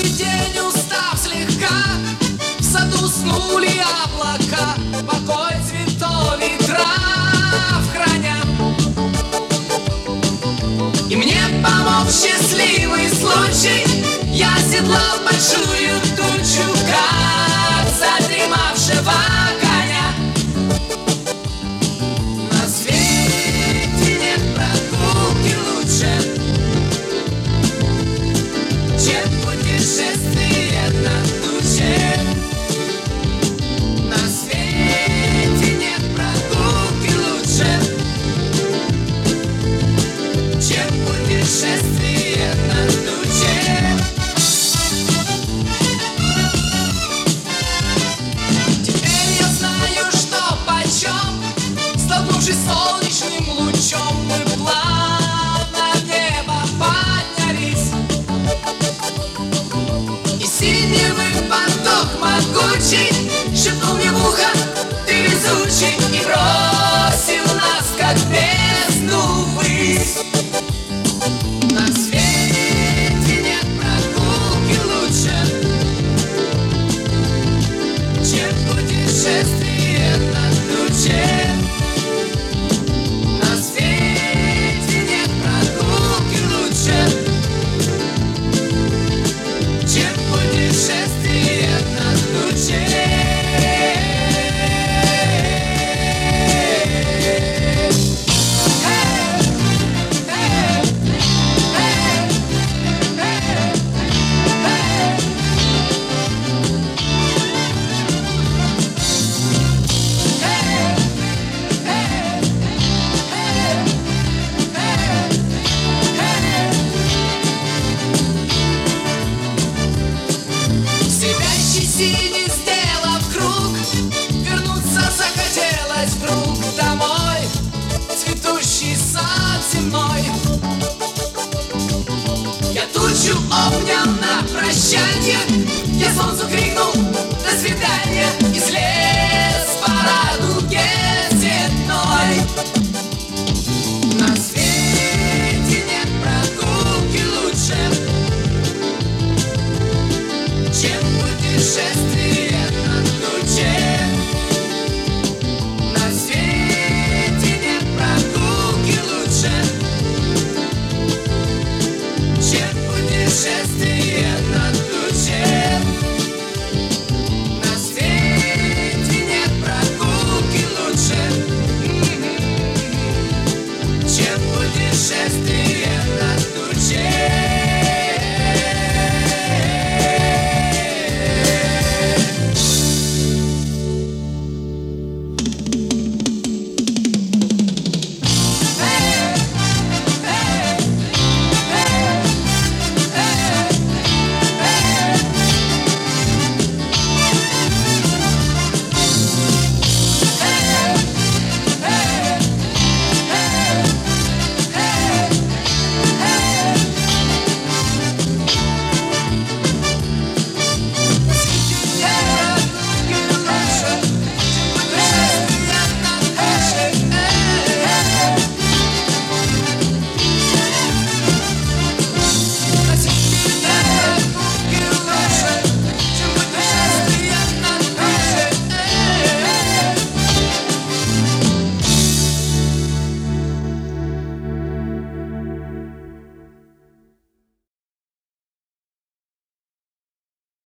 Новый день, устав слегка, в саду уснули облака, покой цветов и трав хранят. И мне помог счастливый случай, я седлал большую тучу, как задремавшего коня. На свете нет прогулки лучше, чем путешествие на туче. На свете нет прогулки лучше, чем путешествие на туче. Теперь я знаю, что почем, столкнувшись с солнечным лучом, мы плавно в небо поднялись. И синевый поток могучий шепнул мне в ухо: ты везучий, и бросил нас, как бездну ввысь. На свете нет прогулки лучше, чем путешествие на туче. На свете нет прогулки лучше, чем путешествие на туче. Сияющий синий сделав круг, вернуться захотелось вдруг домой, цветущий сад земной. Я тучу обнял на прощанье, я солнцу крикнул: